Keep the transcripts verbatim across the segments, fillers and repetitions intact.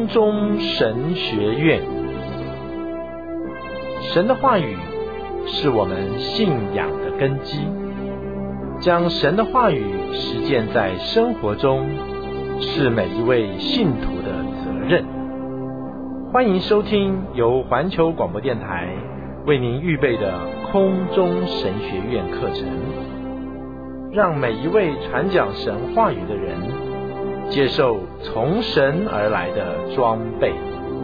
空中神学院。神的话语是我们信仰的根基，将神的话语实践在生活中，是每一位信徒的责任。欢迎收听由环球广播电台为您预备的空中神学院课程，让每一位传讲神话语的人接受从神而来的装备。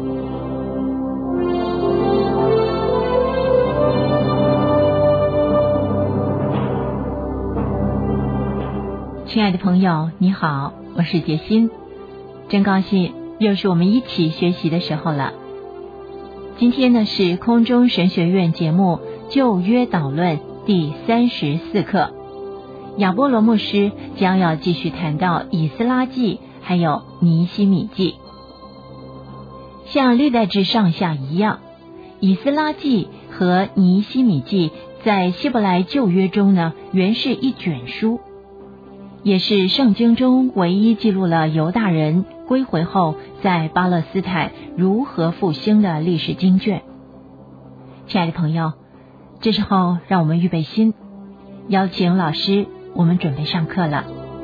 亲爱的朋友，你好，我是杰心，真高兴又是我们一起学习的时候了。今天呢是空中神学院节目旧约导论第三十四课，亚波罗牧师将要继续谈到以斯拉记还有尼希米记。像历代志上下一样，以斯拉记和尼希米记在希伯来旧约中呢原是一卷书，也是圣经中唯一记录了犹大人归回后在巴勒斯坦如何复兴的历史经卷。亲爱的朋友，这时候让我们预备心，邀请老师，我们准备上课了。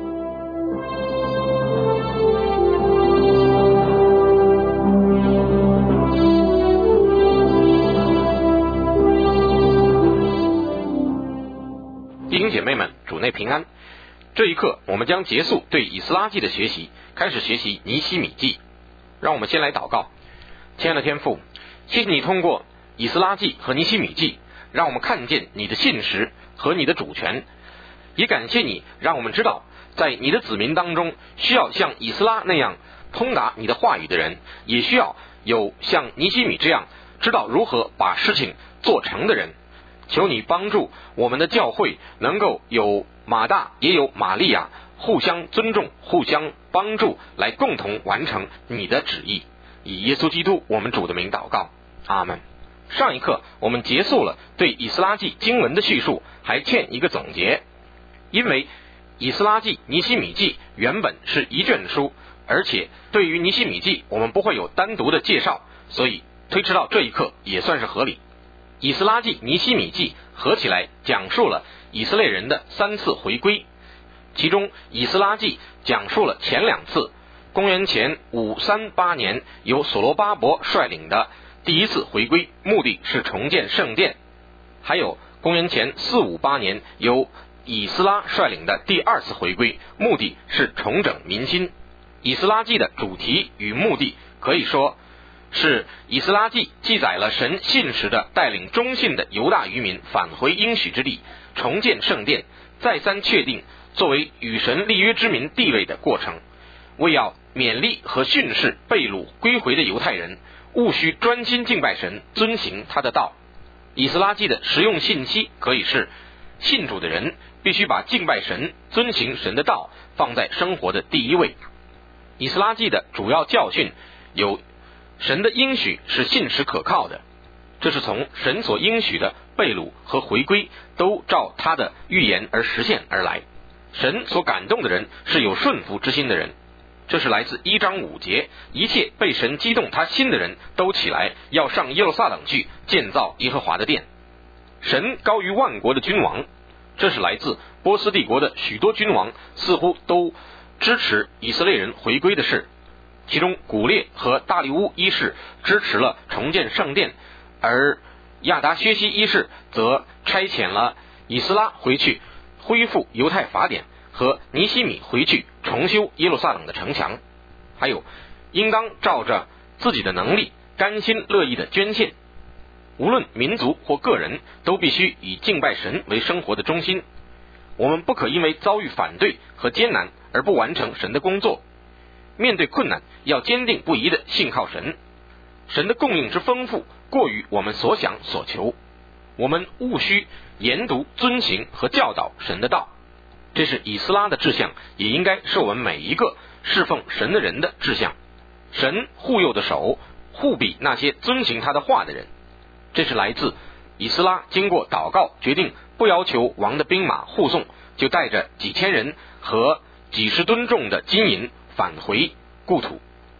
弟兄姐妹们，主内平安。这一课我们将结束对以斯拉记的学习，开始学习尼希米记。让我们先来祷告。亲爱的天父，谢谢你通过以斯拉记和尼希米记让我们看见你的信实和你的主权，也感谢你让我们知道在你的子民当中需要像以斯拉那样通达你的话语的人，也需要有像尼希米这样知道如何把事情做成的人。求你帮助我们的教会能够有马大也有玛利亚，互相尊重，互相帮助，来共同完成你的旨意。以耶稣基督我们主的名祷告，阿们。上一课我们结束了对以斯拉记经文的叙述，还欠一个总结。因为以斯拉记、尼希米记原本是一卷书，而且对于尼希米记我们不会有单独的介绍，所以推迟到这一课也算是合理。以斯拉记、尼希米记合起来讲述了以色列人的三次回归，其中以斯拉记讲述了前两次，公元前五三八年由所罗巴伯率领的第一次回归，目的是重建圣殿；还有公元前四五八年由以斯拉率领的第二次回归，目的是重整民心。以斯拉记的主题与目的可以说是以斯拉记记载了神信实的带领忠信的犹大渔民返回应许之地，重建圣殿，再三确定作为与神立约之民地位的过程，为要勉励和训示被掳归回的犹太人，务须专心敬拜神，遵行他的道。以斯拉记的实用信息可以是，信主的人必须把敬拜神、遵行神的道放在生活的第一位。以斯拉记的主要教训有，神的应许是信实可靠的，这是从神所应许的被掳和回归都照他的预言而实现而来。神所感动的人是有顺服之心的人，这是来自一章五节，一切被神激动他心的人都起来，要上耶路撒冷去建造耶和华的殿。神高于万国的君王，这是来自波斯帝国的许多君王似乎都支持以色列人回归的事，其中古列和大利乌一世支持了重建圣殿，而亚达薛西一世则差遣了以斯拉回去恢复犹太法典，和尼希米回去重修耶路撒冷的城墙。还有应当照着自己的能力甘心乐意的捐献，无论民族或个人都必须以敬拜神为生活的中心。我们不可因为遭遇反对和艰难而不完成神的工作，面对困难要坚定不移地信靠神，神的供应之丰富过于我们所想所求，我们务须研读、遵行和教导神的道。这是以斯拉的志向，也应该是我们每一个侍奉神的人的志向。神护佑的手护庇那些遵行他的话的人，这是来自以斯拉经过祷告决定不要求王的兵马护送，就带着几千人和几十吨重的金银返回故土。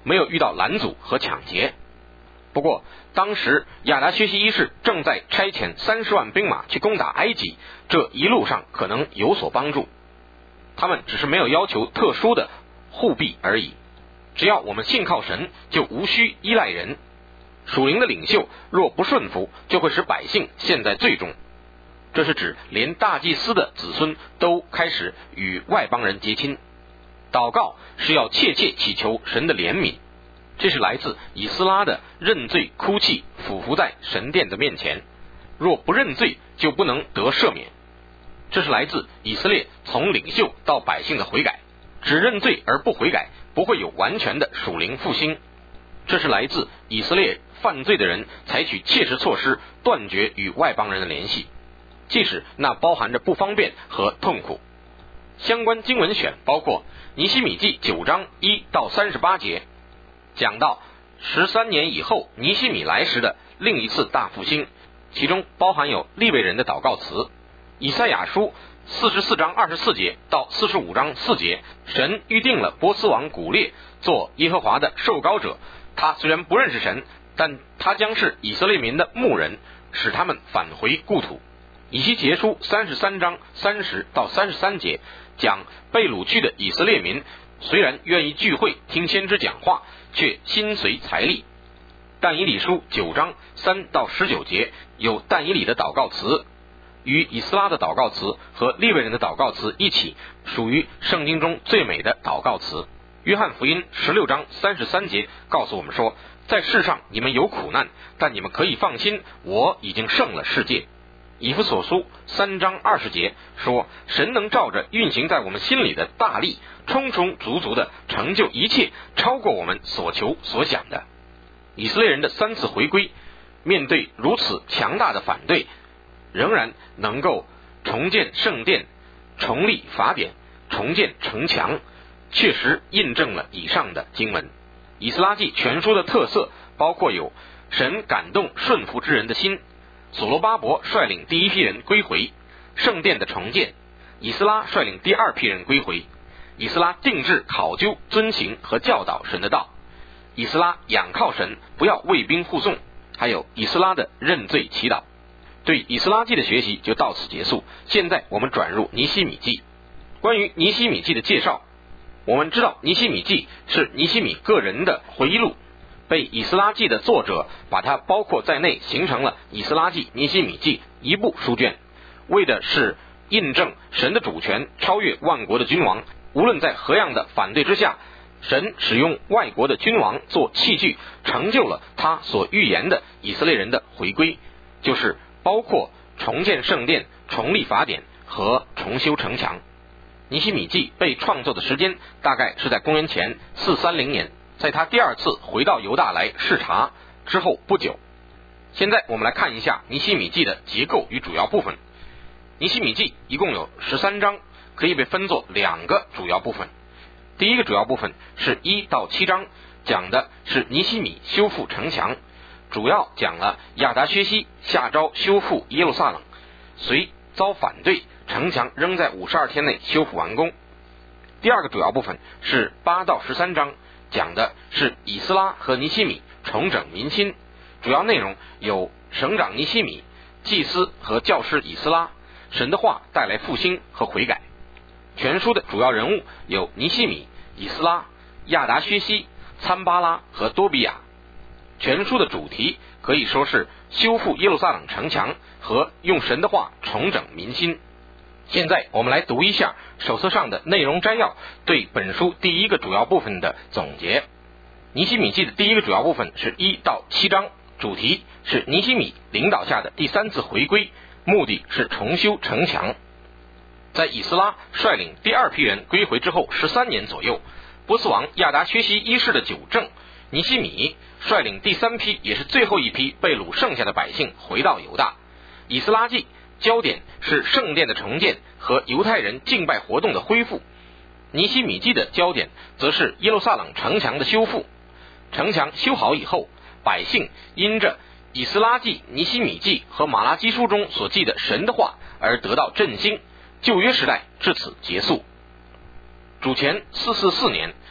没有遇到拦阻和抢劫。不过当时亚达薛西一世正在差遣三十万兵马去攻打埃及，这一路上可能有所帮助。他们只是没有要求特殊的护庇而已。只要我们信靠神，就无需依赖人。属灵的领袖若不顺服，就会使百姓陷在罪中。这是指连大祭司的子孙都开始与外邦人结亲。祷告是要切切祈求神的怜悯，这是来自以斯拉的认罪哭泣，俯伏在神殿的面前。若不认罪，就不能得赦免。这是来自以色列从领袖到百姓的悔改。只认罪而不悔改，不会有完全的属灵复兴。这是来自以色列犯罪的人采取切实措施，断绝与外邦人的联系，即使那包含着不方便和痛苦。相关经文选包括尼希米记九章一到三十八节，讲到十三年以后尼希米来时的另一次大复兴，其中包含有利未人的祷告词。以赛亚书四十四章二十四节到四十五章四节，神预定了波斯王古列做耶和华的受膏者。他虽然不认识神，但他将是以色列民的牧人，使他们返回故土。以西结书三十三章三十到三十三节，讲被掳去的以色列民虽然愿意聚会听先知讲话，却心随财力。但以理书九章三到十九节有但以理的祷告词，与以斯拉的祷告词和利未人的祷告词一起，属于圣经中最美的祷告词。约翰福音十六章三十三节告诉我们说，在世上你们有苦难，但你们可以放心，我已经胜了世界。以弗所书三章二十节说，神能照着运行在我们心里的大力，充充足足的成就一切，超过我们所求所想的。以色列人的三次回归，面对如此强大的反对，仍然能够重建圣殿，重立法典，重建城墙，确实印证了以上的经文。以斯拉记全书的特色包括有神感动顺服之人的心，所罗巴伯率领第一批人归回，圣殿的重建，以斯拉率领第二批人归回，以斯拉定制考究遵行和教导神的道，以斯拉仰靠神，不要卫兵护送，还有以斯拉的认罪祈祷。对以斯拉记的学习就到此结束。现在我们转入尼希米记。关于尼希米记的介绍，我们知道尼希米记是尼希米个人的回忆录，被以斯拉记的作者把它包括在内，形成了以斯拉记、尼希米记一部书卷，为的是印证神的主权超越万国的君王。无论在何样的反对之下，神使用外国的君王做器具，成就了他所预言的以色列人的回归，就是包括重建圣殿、重立法典和重修城墙。尼希米记被创作的时间大概是在公元前四三零年，在他第二次回到犹大来视察之后不久。现在我们来看一下尼希米记的结构与主要部分。尼希米记一共有十三章，可以被分作两个主要部分。第一个主要部分是一到七章，讲的是尼希米修复城墙，主要讲了亚达薛西下诏修复耶路撒冷，虽遭反对，城墙仍在五十二天内修复完工。第二个主要部分是八到十三章，讲的是以斯拉和尼希米重整民心，主要内容有省长尼希米、祭司和教师以斯拉，神的话带来复兴和悔改。全书的主要人物有尼希米、以斯拉、亚达薛西、参巴拉和多比亚。全书的主题可以说是修复耶路撒冷城墙和用神的话重整民心。现在我们来读一下手册上的内容摘要，对本书第一个主要部分的总结。尼希米记的第一个主要部分是一到七章，主题是尼希米领导下的第三次回归，目的是重修城墙。在以斯拉率领第二批人归回之后十三年左右，波斯王亚达薛西一世的九正，尼希米率领第三批也是最后一批被掳剩下的百姓回到犹大。以斯拉记焦点是圣殿的重建和犹太人敬拜活动的恢复，尼希米记的焦点则是耶路撒冷城墙的修复。城墙修好以后，百姓因着以斯拉记、尼希米记和马拉基书中所记的神的话而得到振兴，旧约时代至此结束。主前四四四年，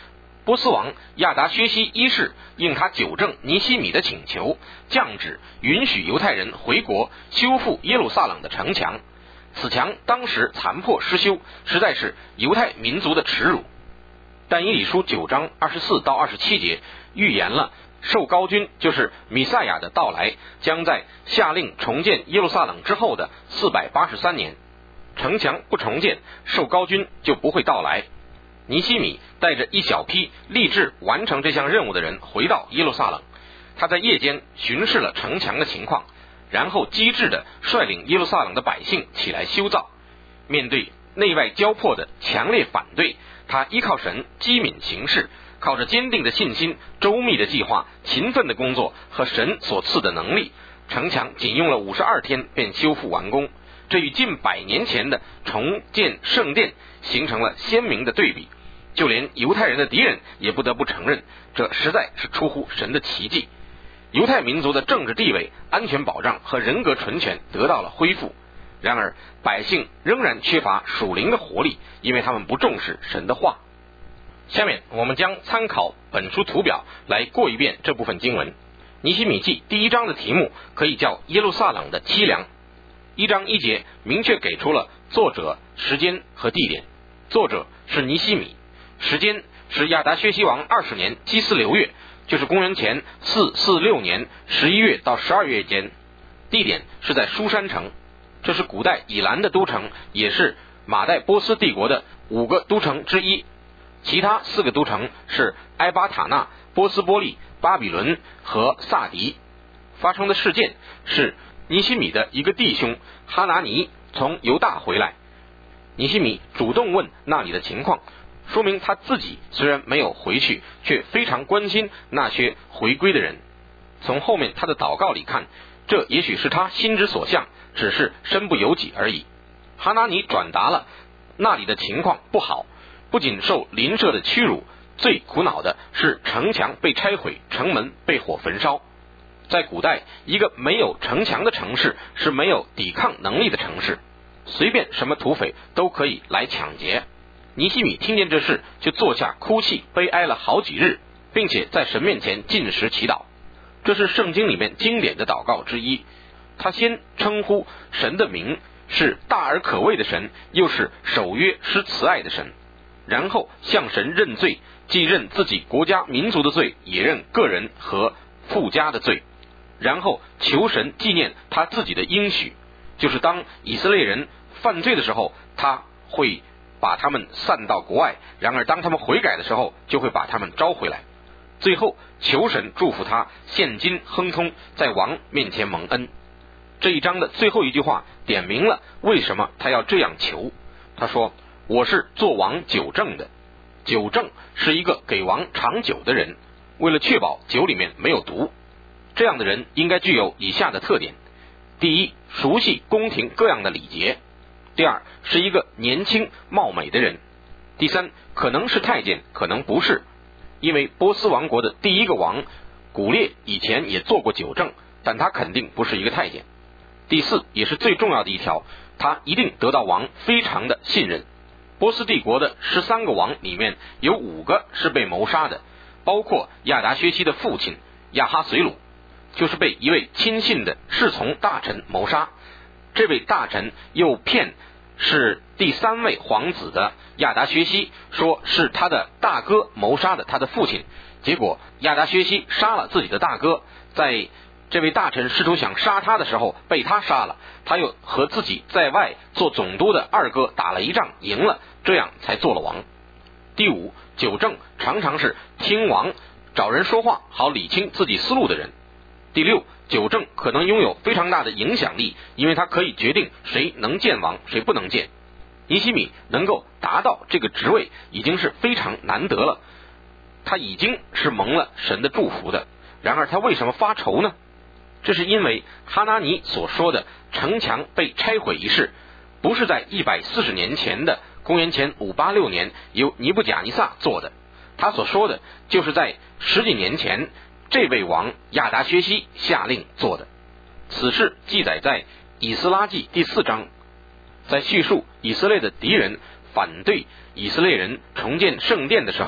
波斯王亚达薛西一世应他纠正尼希米的请求，降旨允许犹太人回国修复耶路撒冷的城墙。此墙当时残破失修，实在是犹太民族的耻辱。但以理书九章二十四到二十七节预言了受膏君，就是弥赛亚的到来，将在下令重建耶路撒冷之后的四百八十三年。城墙不重建，受膏君就不会到来。尼希米带着一小批立志完成这项任务的人回到耶路撒冷，他在夜间巡视了城墙的情况，然后机智地率领耶路撒冷的百姓起来修造。面对内外交迫的强烈反对，他依靠神机敏行事，靠着坚定的信心、周密的计划、勤奋的工作和神所赐的能力，城墙仅用了五十二天便修复完工。这与近百年前的重建圣殿形成了鲜明的对比，就连犹太人的敌人也不得不承认，这实在是出乎神的奇迹。犹太民族的政治地位、安全保障和人格纯全得到了恢复，然而百姓仍然缺乏属灵的活力，因为他们不重视神的话。下面我们将参考本书图表来过一遍这部分经文。尼希米记第一章的题目可以叫耶路撒冷的凄凉。一章一节明确给出了作者、时间和地点。作者是尼希米，时间是亚达薛西王二十年基斯流月，就是公元前四四六年十一月到十二月间。地点是在书珊城，这是古代以兰的都城，也是马代波斯帝国的五个都城之一。其他四个都城是埃巴塔纳、波斯波利、巴比伦和萨迪。发生的事件是尼希米的一个弟兄哈拿尼从犹大回来，尼希米主动问那里的情况，说明他自己虽然没有回去，却非常关心那些回归的人。从后面他的祷告里看，这也许是他心之所向，只是身不由己而已。哈拿尼转达了那里的情况不好，不仅受邻舍的屈辱，最苦恼的是城墙被拆毁，城门被火焚烧。在古代，一个没有城墙的城市是没有抵抗能力的城市，随便什么土匪都可以来抢劫。尼希米听见这事，就坐下哭泣悲哀了好几日，并且在神面前禁食祈祷。这是圣经里面经典的祷告之一。他先称呼神的名是大而可畏的神，又是守约施慈爱的神，然后向神认罪，既认自己国家民族的罪，也认个人和富家的罪，然后求神纪念他自己的应许，就是当以色列人犯罪的时候，他会把他们散到国外，然而当他们悔改的时候，就会把他们招回来。最后求神祝福他现今亨通，在王面前蒙恩。这一章的最后一句话点明了为什么他要这样求。他说，我是做王酒政的。酒政是一个给王尝酒的人，为了确保酒里面没有毒，这样的人应该具有以下的特点：第一，熟悉宫廷各样的礼节；第二，是一个年轻貌美的人；第三，可能是太监，可能不是，因为波斯王国的第一个王古列以前也做过酒政，但他肯定不是一个太监。第四，也是最重要的一条，他一定得到王非常的信任。波斯帝国的十三个王里面有五个是被谋杀的，包括亚达薛西的父亲亚哈随鲁，就是被一位亲信的侍从大臣谋杀。这位大臣又骗是第三位皇子的亚达薛西，说是他的大哥谋杀的他的父亲，结果亚达薛西杀了自己的大哥，在这位大臣试图想杀他的时候被他杀了，他又和自己在外做总督的二哥打了一仗赢了，这样才做了王。第五，酒政常常是听王找人说话好理清自己思路的人。第六，酒政可能拥有非常大的影响力，因为他可以决定谁能见王谁不能见。尼希米能够达到这个职位已经是非常难得了，他已经是蒙了神的祝福的。然而他为什么发愁呢？这是因为哈拿尼所说的城墙被拆毁一事，不是在一百四十年前的公元前五八六年由尼布甲尼撒做的，他所说的就是在十几年前这位王亚达薛西下令做的。此事记载在以斯拉记第四章，在叙述以色列的敌人反对以色列人重建圣殿的时候，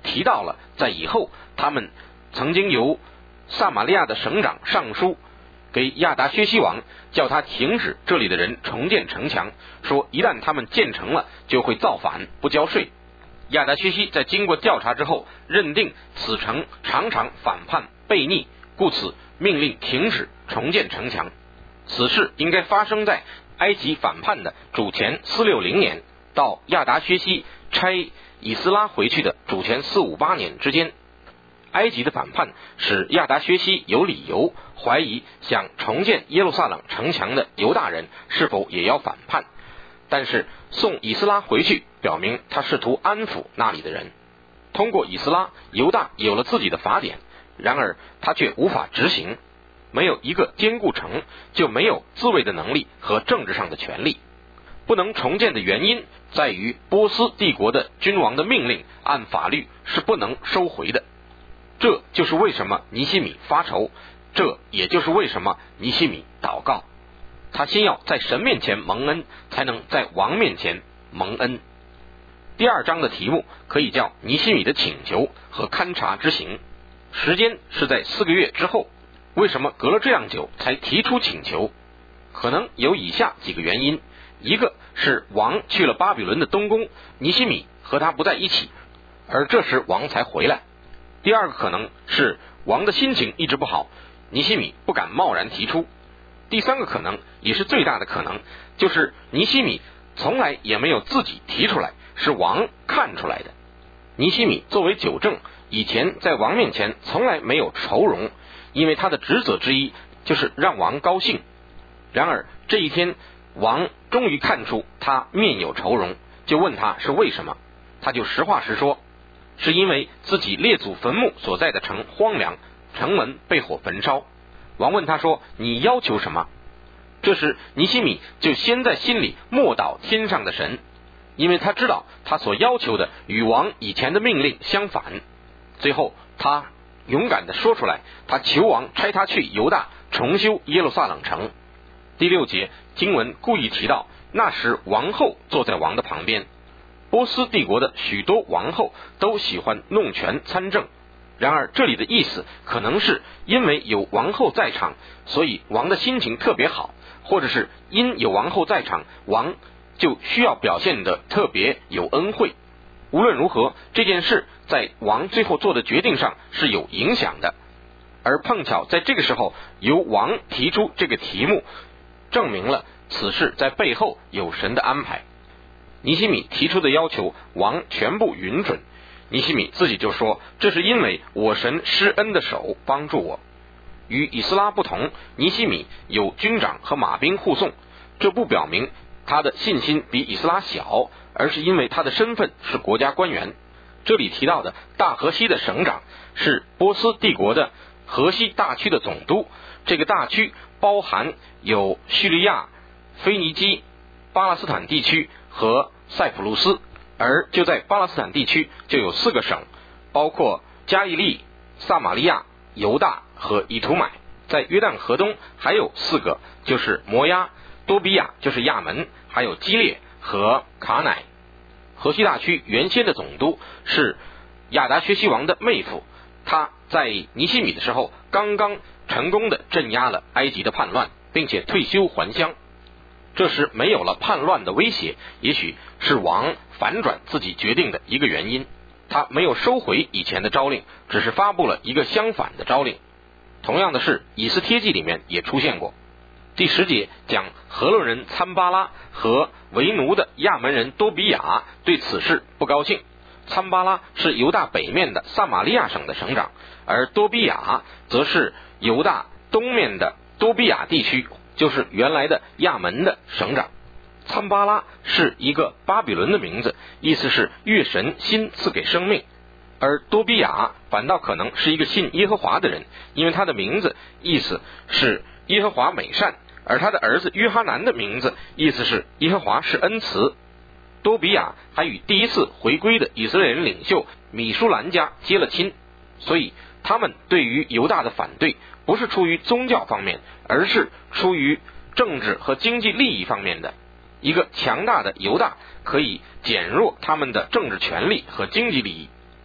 提到了在以后他们曾经由撒玛利亚的省长上书给亚达薛西王，叫他停止这里的人重建城墙，说一旦他们建成了就会造反不交税。亚达薛西在经过调查之后，认定此城常常反叛悖逆，故此命令停止重建城墙。此事应该发生在埃及反叛的主前四六零年到亚达薛西差以斯拉回去的主前四五八年之间。埃及的反叛使亚达薛西有理由怀疑想重建耶路撒冷城墙的犹大人是否也要反叛，但是送以斯拉回去表明他试图安抚那里的人。通过以斯拉，犹大有了自己的法典，然而他却无法执行。没有一个坚固城，就没有自卫的能力和政治上的权利。不能重建的原因在于波斯帝国的君王的命令按法律是不能收回的。这就是为什么尼希米发愁，这也就是为什么尼希米祷告。他先要在神面前蒙恩，才能在王面前蒙恩。第二章的题目可以叫尼希米的请求和勘察之行，时间是在四个月之后。为什么隔了这样久才提出请求？可能有以下几个原因。一个是王去了巴比伦的东宫，尼希米和他不在一起，而这时王才回来。第二个可能是王的心情一直不好，尼希米不敢贸然提出。第三个可能，也是最大的可能，就是尼希米从来也没有自己提出来，是王看出来的。尼希米作为酒政，以前在王面前从来没有愁容，因为他的职责之一就是让王高兴。然而这一天，王终于看出他面有愁容，就问他是为什么。他就实话实说，是因为自己列祖坟墓所在的城荒凉，城门被火焚烧。王问他说，你要求什么？这时尼希米就先在心里默祷天上的神，因为他知道他所要求的与王以前的命令相反。最后他勇敢地说出来，他求王差他去犹大重修耶路撒冷城。第六节经文故意提到，那时王后坐在王的旁边。波斯帝国的许多王后都喜欢弄权参政，然而这里的意思可能是因为有王后在场，所以王的心情特别好，或者是因有王后在场，王就需要表现得特别有恩惠。无论如何，这件事在王最后做的决定上是有影响的，而碰巧在这个时候由王提出这个题目，证明了此事在背后有神的安排。尼希米提出的要求，王全部允准。尼希米自己就说，这是因为我神施恩的手帮助我。与以斯拉不同，尼希米有军长和马兵护送，这不表明他的信心比以斯拉小，而是因为他的身份是国家官员。这里提到的大河西的省长是波斯帝国的河西大区的总督，这个大区包含有叙利亚、腓尼基、巴勒斯坦地区和塞浦路斯，而就在巴勒斯坦地区就有四个省，包括加利利、撒玛利亚、犹大和以图买。在约旦河东还有四个，就是摩押、多比亚就是亚门，还有基列和卡乃。河西大区原先的总督是亚达薛西王的妹夫，他在尼希米的时候刚刚成功的镇压了埃及的叛乱，并且退休还乡。这时没有了叛乱的威胁，也许是王反转自己决定的一个原因。他没有收回以前的诏令，只是发布了一个相反的诏令。同样的事以斯帖记里面也出现过。第十节讲何伦人参巴拉和为奴的亚门人多比亚对此事不高兴。参巴拉是犹大北面的撒玛利亚省的省长，而多比亚则是犹大东面的多比亚地区，就是原来的亚门的省长。参巴拉是一个巴比伦的名字，意思是月神新赐给生命，而多比亚反倒可能是一个信耶和华的人，因为他的名字意思是耶和华美善，而他的儿子约哈南的名字意思是耶和华是恩慈。多比亚还与第一次回归的以色列人领袖米舒兰家结了亲，所以他们对于犹大的反对不是出于宗教方面，而是出于政治和经济利益方面的。一个强大的犹大可以减弱他们的政治权利和经济利益。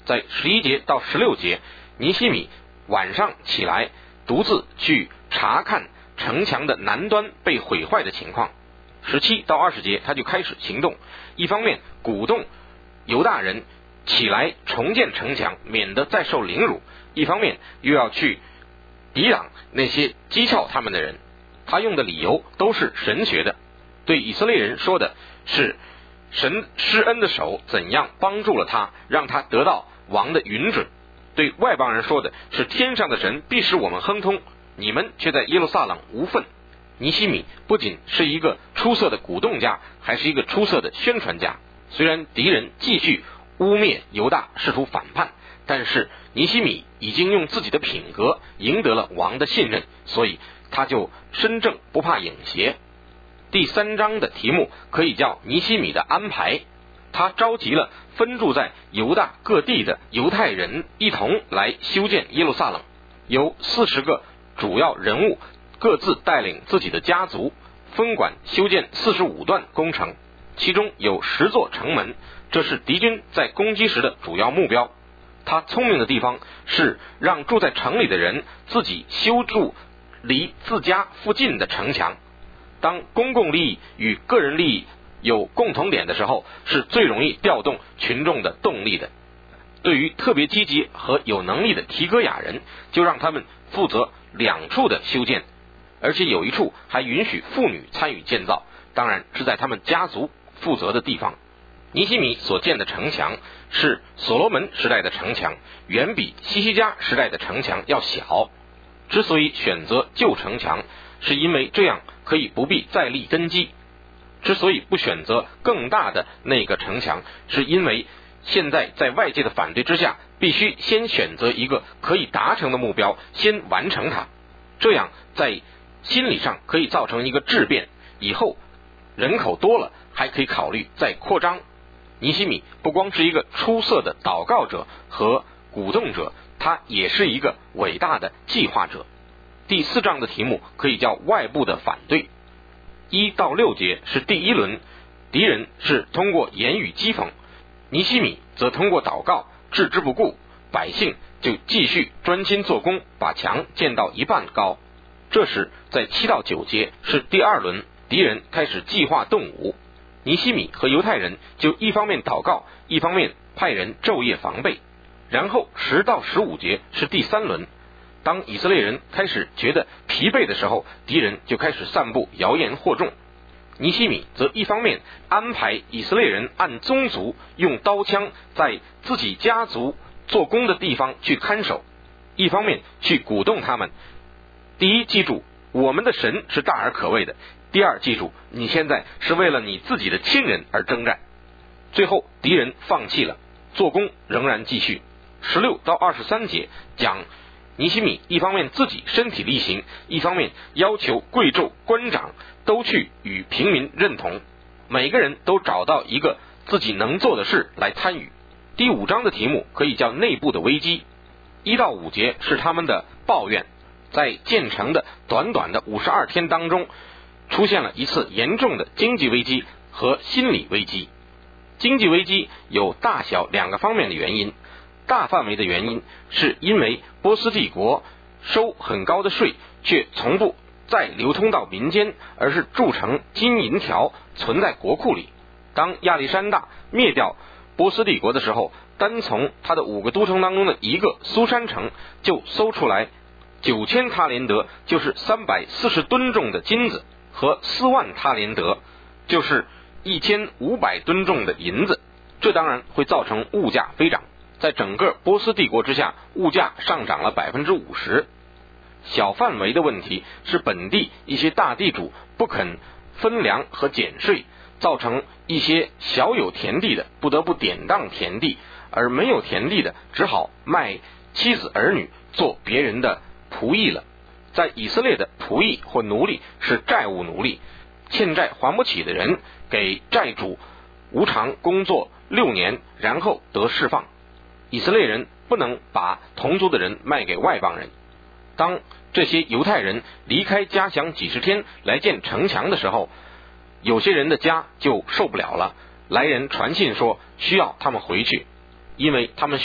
在十一节到十六节，尼希米晚上起来独自去查看城墙的南端被毁坏的情况。十七到二十节他就开始行动，一方面鼓动犹大人起来重建城墙，免得再受凌辱，一方面又要去抵挡那些讥诮他们的人。他用的理由都是神学的，对以色列人说的是神施恩的手怎样帮助了他，让他得到王的允准；对外邦人说的是天上的神必使我们亨通，你们却在耶路撒冷无份。尼希米不仅是一个出色的鼓动家，还是一个出色的宣传家。虽然敌人继续污蔑犹大，试图反叛，但是尼希米已经用自己的品格赢得了王的信任，所以他就身正不怕影邪。第三章的题目可以叫尼希米的安排，他召集了分驻在犹大各地的犹太人一同来修建耶路撒冷，由四十个主要人物各自带领自己的家族，分管修建四十五段工程，其中有十座城门，这是敌军在攻击时的主要目标。他聪明的地方是让住在城里的人自己修筑离自家附近的城墙。当公共利益与个人利益有共同点的时候，是最容易调动群众的动力的。对于特别积极和有能力的提戈亚人，就让他们负责两处的修建，而且有一处还允许妇女参与建造，当然是在他们家族负责的地方。尼希米所建的城墙是所罗门时代的城墙，远比西西家时代的城墙要小。之所以选择旧城墙，是因为这样可以不必再立根基。之所以不选择更大的那个城墙，是因为现在在外界的反对之下，必须先选择一个可以达成的目标，先完成它，这样在心理上可以造成一个质变，以后人口多了还可以考虑再扩张。尼希米不光是一个出色的祷告者和鼓动者，他也是一个伟大的计划者。第四章的题目可以叫外部的反对。一到六节是第一轮，敌人是通过言语讥讽，尼希米则通过祷告置之不顾，百姓就继续专心做工，把墙建到一半高。这时在七到九节是第二轮，敌人开始计划动武，尼希米和犹太人就一方面祷告，一方面派人昼夜防备。然后十到十五节是第三轮，当以色列人开始觉得疲惫的时候，敌人就开始散布谣言惑众。尼希米则一方面安排以色列人按宗族用刀枪在自己家族做工的地方去看守，一方面去鼓动他们。第一，记住我们的神是大而可畏的；第二，记住你现在是为了你自己的亲人而征战。最后敌人放弃了，做工仍然继续。十六到二十三节讲尼希米一方面自己身体力行，一方面要求贵胄官长都去与平民认同，每个人都找到一个自己能做的事来参与。第五章的题目可以叫内部的危机。一到五节是他们的抱怨，在建成的短短的五十二天当中，出现了一次严重的经济危机和心理危机。经济危机有大小两个方面的原因，大范围的原因是因为波斯帝国收很高的税，却从不再流通到民间，而是铸成金银条存在国库里。当亚历山大灭掉波斯帝国的时候，单从他的五个都城当中的一个苏珊城就搜出来九千他连德，就是三百四十吨重的金子，和四万他连德，就是一千五百吨重的银子。这当然会造成物价飞涨，在整个波斯帝国之下，物价上涨了 百分之五十。 小范围的问题是本地一些大地主不肯分粮和减税，造成一些小有田地的不得不典当田地，而没有田地的只好卖妻子儿女做别人的仆役了。在以色列的仆役或奴隶是债务奴隶，欠债还不起的人给债主无偿工作六年，然后得释放。以色列人不能把同族的人卖给外邦人。当这些犹太人离开家乡几十天来建城墙的时候，有些人的家就受不了了，来人传信说需要他们回去，因为他们需要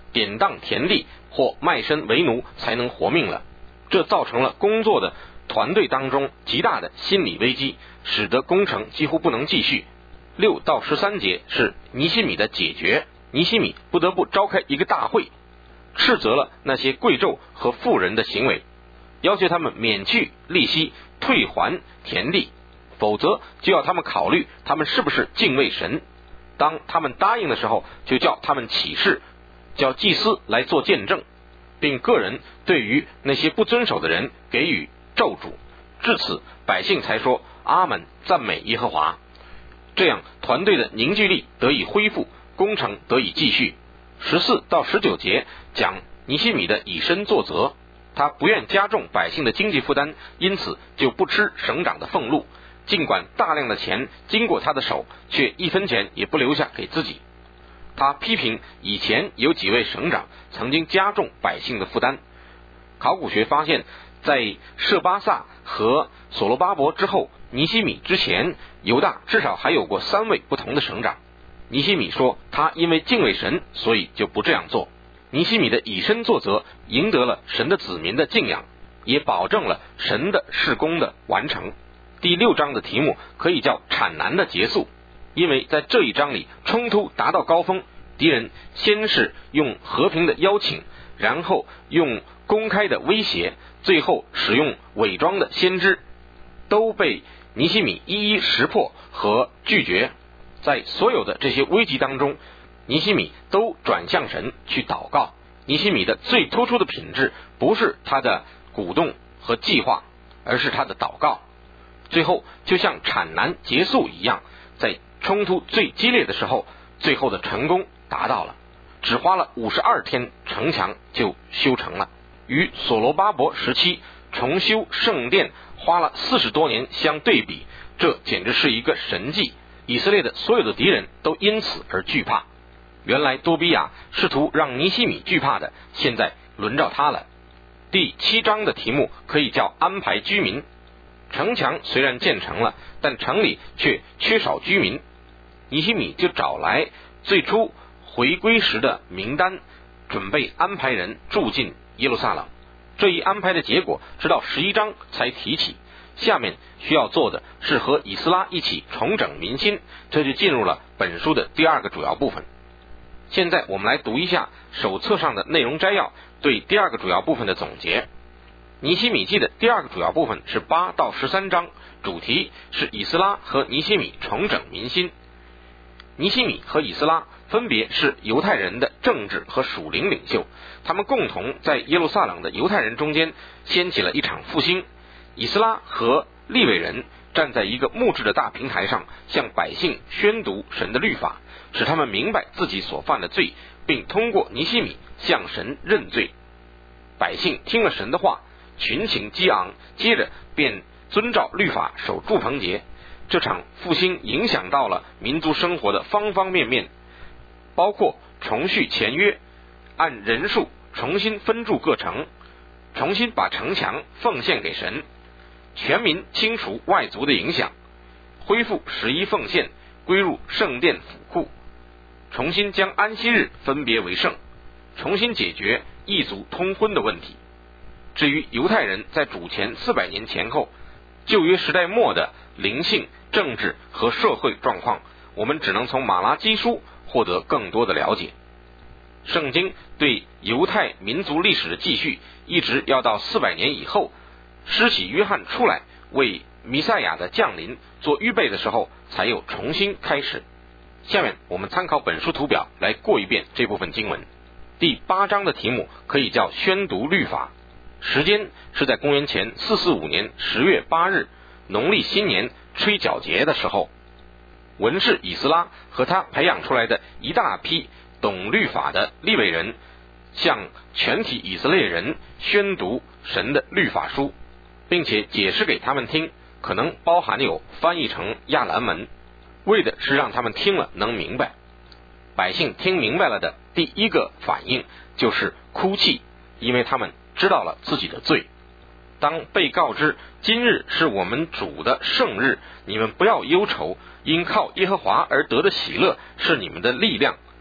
典当田地或卖身为奴才能活命了。这造成了工作的团队当中极大的心理危机，使得工程几乎不能继续。六到十三节是尼希米的解决，尼希米不得不召开一个大会，斥责了那些贵胄和富人的行为，要求他们免去利息，退还田地，否则就要他们考虑他们是不是敬畏神。当他们答应的时候，就叫他们起誓，叫祭司来做见证，并个人对于那些不遵守的人给予咒诅。至此，百姓才说阿们，赞美耶和华。这样团队的凝聚力得以恢复，工程得以继续。十四到十九节讲尼希米的以身作则，他不愿加重百姓的经济负担，因此就不吃省长的俸禄，尽管大量的钱经过他的手，却一分钱也不留下给自己。他批评以前有几位省长曾经加重百姓的负担。考古学发现，在舍巴萨和所罗巴伯之后，尼希米之前，犹大至少还有过三位不同的省长。尼希米说他因为敬畏神，所以就不这样做。尼希米的以身作则赢得了神的子民的敬仰，也保证了神的事工的完成。第六章的题目可以叫产难的结束，因为在这一章里冲突达到高峰，敌人先是用和平的邀请，然后用公开的威胁，最后使用伪装的先知，都被尼希米一一识破和拒绝。在所有的这些危机当中，尼希米都转向神去祷告。尼希米的最突出的品质不是他的鼓动和计划，而是他的祷告。最后就像产难结束一样，在冲突最激烈的时候，最后的成功达到了，只花了五十二天，城墙就修成了。与所罗巴伯时期重修圣殿花了四十多年相对比，这简直是一个神迹。以色列的所有的敌人都因此而惧怕。原来多比亚试图让尼希米惧怕的，现在轮到他了。第七章的题目可以叫安排居民。城墙虽然建成了，但城里却缺少居民。尼希米就找来最初回归时的名单，准备安排人住进耶路撒冷。这一安排的结果直到十一章才提起。下面需要做的是和以斯拉一起重整民心，这就进入了本书的第二个主要部分。现在我们来读一下手册上的内容摘要，对第二个主要部分的总结。尼希米记的第二个主要部分是八到十三章，主题是以斯拉和尼希米重整民心。尼希米和以斯拉分别是犹太人的政治和属灵领袖，他们共同在耶路撒冷的犹太人中间掀起了一场复兴。以斯拉和利未人站在一个木质的大平台上，向百姓宣读神的律法，使他们明白自己所犯的罪，并通过尼希米向神认罪。百姓听了神的话，群情激昂，接着便遵照律法守住棚节。这场复兴影响到了民族生活的方方面面，包括重续前约，按人数重新分驻各城，重新把城墙奉献给神，全民清除外族的影响，恢复十一奉献，归入圣殿府库，重新将安息日分别为圣，重新解决异族通婚的问题。至于犹太人在主前四百年前后旧约时代末的灵性、政治和社会状况，我们只能从马拉基书获得更多的了解。圣经对犹太民族历史的继续，一直要到四百年以后，施洗约翰出来为弥赛亚的降临做预备的时候，才有重新开始。下面我们参考本书图表来过一遍这部分经文。第八章的题目可以叫宣读律法，时间是在公元前四四五年十月八日，农历新年吹角节的时候。文士以斯拉和他培养出来的一大批懂律法的利未人，向全体以色列人宣读神的律法书，并且解释给他们听，可能包含有翻译成亚兰文，为的是让他们听了能明白。百姓听明白了的第一个反应就是哭泣，因为他们知道了自己的罪。当被告知今日是我们主的圣日，你们不要忧愁，因靠耶和华而得的喜乐是你们的力量。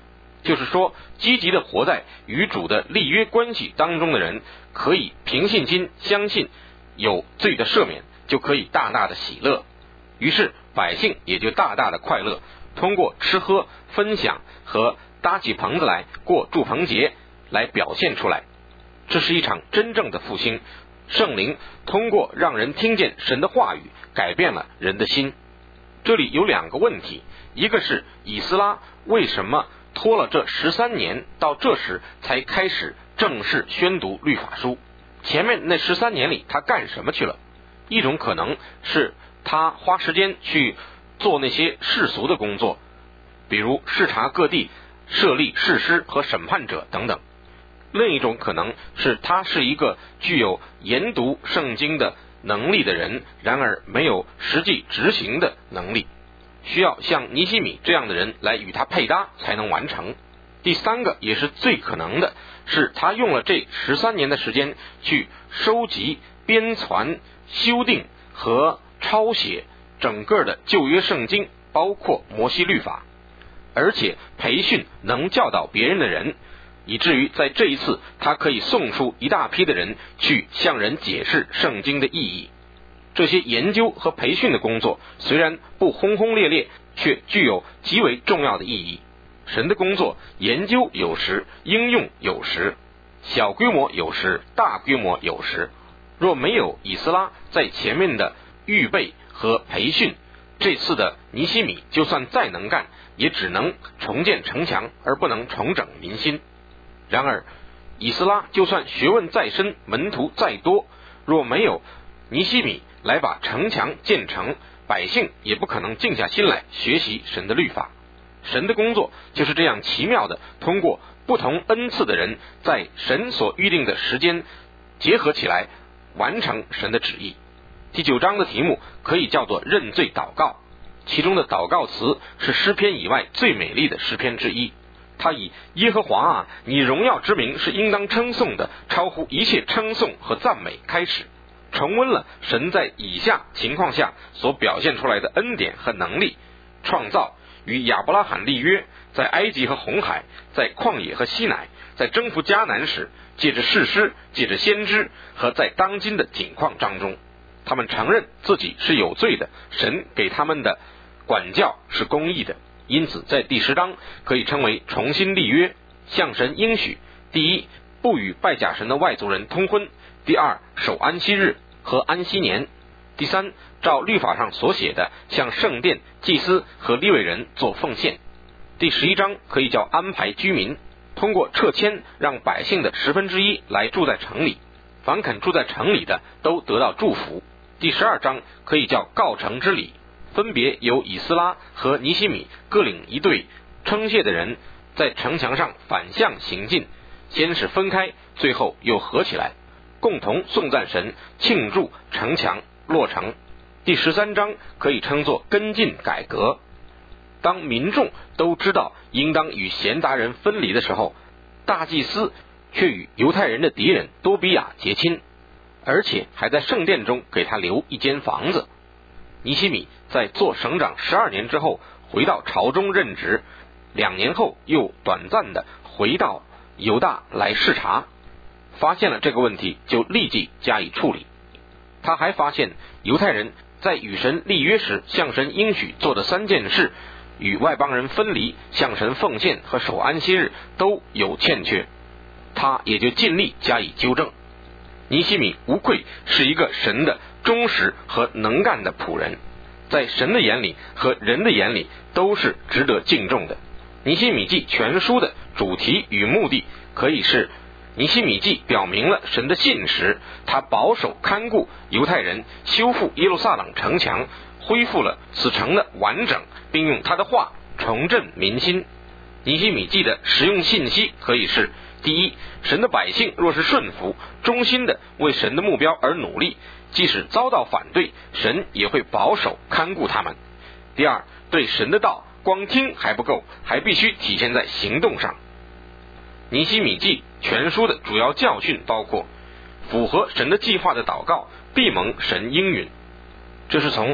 就是说，积极的活在与主的立约关系当中的人，可以凭信心相信有罪的赦免，就可以大大的喜乐。于是百姓也就大大的快乐，通过吃喝分享和搭起棚子来过住棚节来表现出来。这是一场真正的复兴，圣灵通过让人听见神的话语，改变了人的心。这里有两个问题，一个是以斯拉为什么拖了这十三年，到这时才开始正式宣读律法书，前面那十三年里他干什么去了？一种可能是他花时间去做那些世俗的工作，比如视察各地，设立士师和审判者等等。另一种可能是他是一个具有研读圣经的能力的人，然而没有实际执行的能力，需要像尼希米这样的人来与他配搭才能完成。第三个也是最可能的，是他用了这十三年的时间去收集、编纂、修订和抄写整个的旧约圣经，包括摩西律法，而且培训能教导别人的人，以至于在这一次他可以送出一大批的人去向人解释圣经的意义。这些研究和培训的工作虽然不轰轰烈烈，却具有极为重要的意义。神的工作研究有时，应用有时，小规模有时，大规模有时。若没有以斯拉在前面的预备和培训，这次的尼希米就算再能干，也只能重建城墙，而不能重整民心。然而以斯拉就算学问再深，门徒再多，若没有尼希米来把城墙建成，百姓也不可能静下心来学习神的律法。神的工作就是这样奇妙的，通过不同恩赐的人，在神所预定的时间结合起来，完成神的旨意。第九章的题目可以叫做认罪祷告，其中的祷告词是诗篇以外最美丽的诗篇之一。他以耶和华啊，你荣耀之名是应当称颂的，超乎一切称颂和赞美开始，重温了神在以下情况下所表现出来的恩典和能力：创造，与亚伯拉罕立约，在埃及和红海，在旷野和西乃，在征服迦南时，借着士师，借着先知，和在当今的景况当中，他们承认自己是有罪的，神给他们的管教是公义的。因此在第十章可以称为重新立约，向神应许：第一，不与拜假神的外族人通婚；第二，守安息日和安息年；第三，照律法上所写的，向圣殿、祭司和利未人做奉献。第十一章可以叫安排居民，通过撤迁让百姓的十分之一来住在城里，凡肯住在城里的都得到祝福。第十二章可以叫告成之礼，分别由以斯拉和尼希米各领一队称谢的人，在城墙上反向行进，先是分开，最后又合起来，共同颂赞神，庆祝城墙落成。第十三章可以称作跟进改革。当民众都知道应当与闲杂人分离的时候，大祭司却与犹太人的敌人多比亚结亲，而且还在圣殿中给他留一间房子。尼希米在做省长十二年之后回到朝中任职，两年后又短暂的回到犹大来视察，发现了这个问题就立即加以处理。他还发现犹太人在与神立约时向神应许做的三件事，与外邦人分离、向神奉献和守安息日都有欠缺，他也就尽力加以纠正。尼希米无愧是一个神的忠实和能干的仆人，在神的眼里和人的眼里都是值得敬重的。尼希米记全书的主题与目的可以是，尼希米记表明了神的信实，他保守看顾犹太人，修复耶路撒冷城墙，恢复了此城的完整，并用他的话重振民心。尼希米记的实用信息可以是：第一，神的百姓若是顺服、忠心的为神的目标而努力，即使遭到反对，神也会保守看顾他们。第二，对神的道光听还不够，还必须体现在行动上。尼希米记全书的主要教训包括：符合神的计划的祷告必蒙神应允，这是从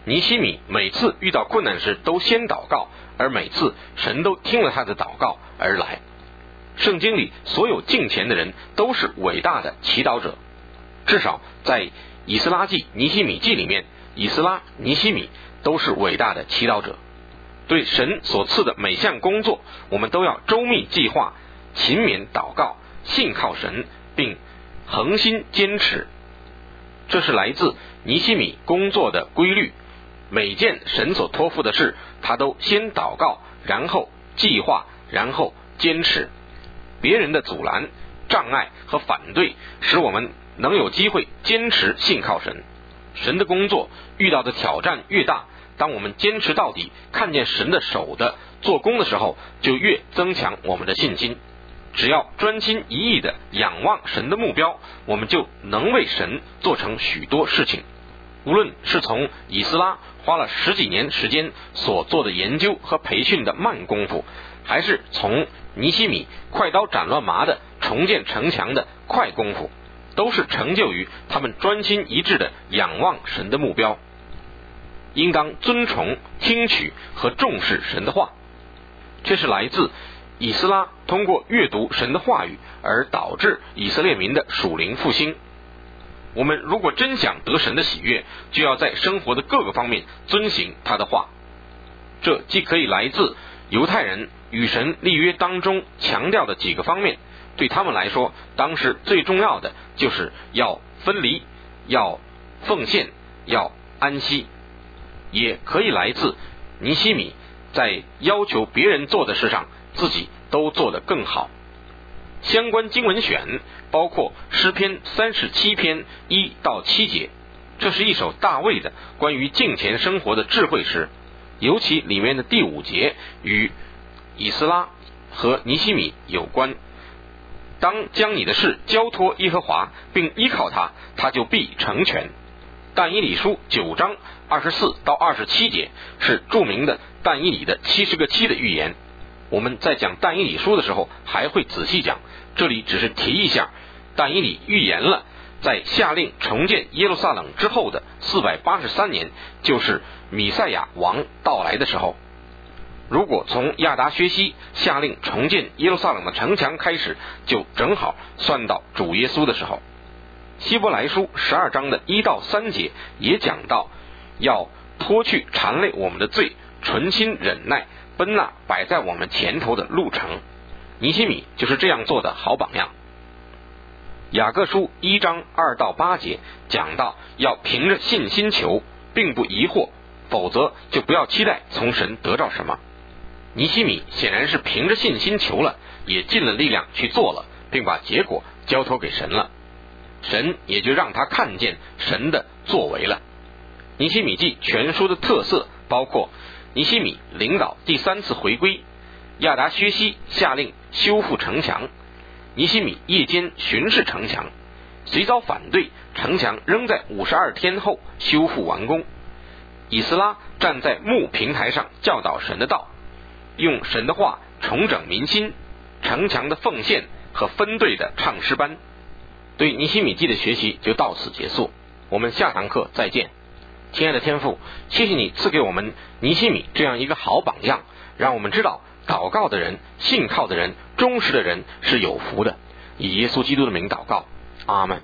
尼希米每次遇到困难时都先祷告，而每次神都听了他的祷告而来。圣经里所有敬虔的人都是伟大的祈祷者，至少在以斯拉记、尼希米记里面，以斯拉、尼希米都是伟大的祈祷者。对神所赐的每项工作，我们都要周密计划，勤勉祷告，信靠神，并恒心坚持。这是来自尼希米工作的规律。每件神所托付的事，他都先祷告，然后计划，然后坚持。别人的阻拦、障碍和反对，使我们能有机会坚持信靠神。神的工作遇到的挑战越大，当我们坚持到底，看见神的手的做工的时候，就越增强我们的信心。只要专心一意的仰望神的目标，我们就能为神做成许多事情。无论是从以斯拉花了十几年时间所做的研究和培训的慢功夫，还是从尼希米快刀斩乱麻的重建城墙的快功夫，都是成就于他们专心一致的仰望神的目标。应当尊崇、听取和重视神的话，这是来自以斯拉通过阅读神的话语而导致以色列民的属灵复兴。我们如果真想得神的喜悦，就要在生活的各个方面遵行他的话。这既可以来自犹太人与神立约当中强调的几个方面，对他们来说，当时最重要的就是要分离，要奉献，要安息；也可以来自尼希米在要求别人做的事上，自己都做得更好。相关经文选包括诗篇三十七篇一到七节，这是一首大卫的关于敬虔生活的智慧诗，尤其里面的第五节与以斯拉和尼希米有关。当将你的事交托耶和华，并依靠他，他就必成全。但以理书九章二十四到二十七节是著名的但以理的七十个七的预言。我们在讲但以理书的时候还会仔细讲，这里只是提一下，但以理预言了在下令重建耶路撒冷之后的四百八十三年，就是弥赛亚王到来的时候。如果从亚达薛西下令重建耶路撒冷的城墙开始，就正好算到主耶稣的时候。希伯来书十二章的一到三节也讲到，要脱去缠累我们的罪，存心忍耐，奔那摆在我们前头的路程。尼希米就是这样做的好榜样。雅各书一章二到八节讲到，要凭着信心求，并不疑惑，否则就不要期待从神得到什么。尼希米显然是凭着信心求了，也尽了力量去做了，并把结果交托给神了，神也就让他看见神的作为了。尼希米记全书的特色包括尼希米领导第三次回归，亚达薛西下令修复城墙，尼希米夜间巡视城墙，虽遭反对，城墙仍在五十二天后修复完工。以斯拉站在木平台上教导神的道，用神的话重整民心，城墙的奉献和分队的唱诗班。对尼希米记的学习就到此结束，我们下堂课再见。亲爱的天父，谢谢你赐给我们尼希米这样一个好榜样，让我们知道祷告的人、信靠的人、忠实的人是有福的。以耶稣基督的名祷告，阿们。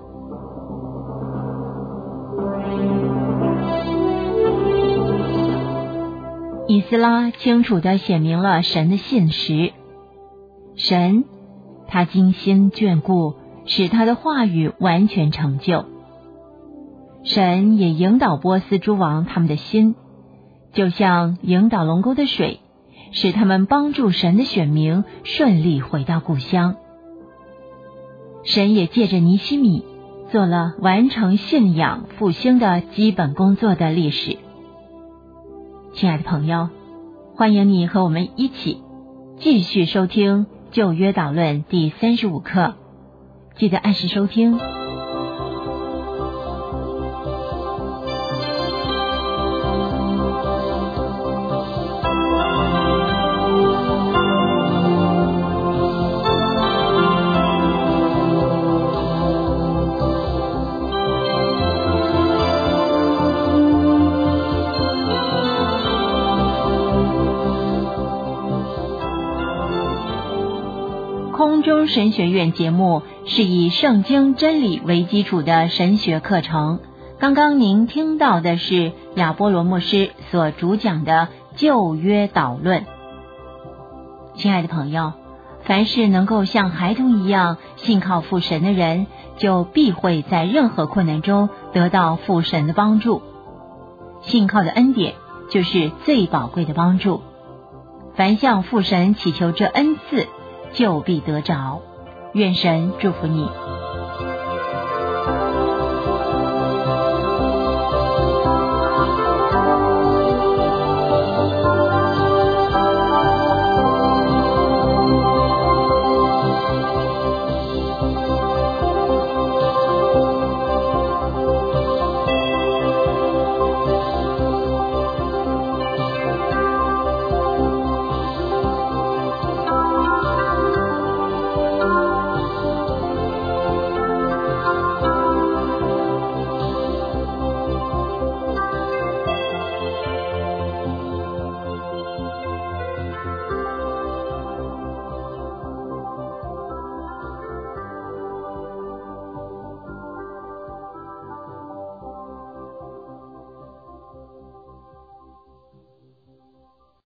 以斯拉清楚地显明了神的信实，神他精心眷顾，使他的话语完全成就。神也引导波斯诸王他们的心，就像引导龙沟的水，使他们帮助神的选民顺利回到故乡。神也借着尼希米做了完成信仰复兴的基本工作的历史。亲爱的朋友，欢迎你和我们一起继续收听旧约导论第三十五课，记得按时收听。 空中神学院节目是以圣经真理为基础的神学课程。刚刚您听到的是亚波罗牧师所主讲的旧约导论。亲爱的朋友，凡是能够像孩童一样信靠父神的人，就必会在任何困难中得到父神的帮助。信靠的恩典就是最宝贵的帮助。凡向父神祈求这恩赐，就必得着。愿神祝福你。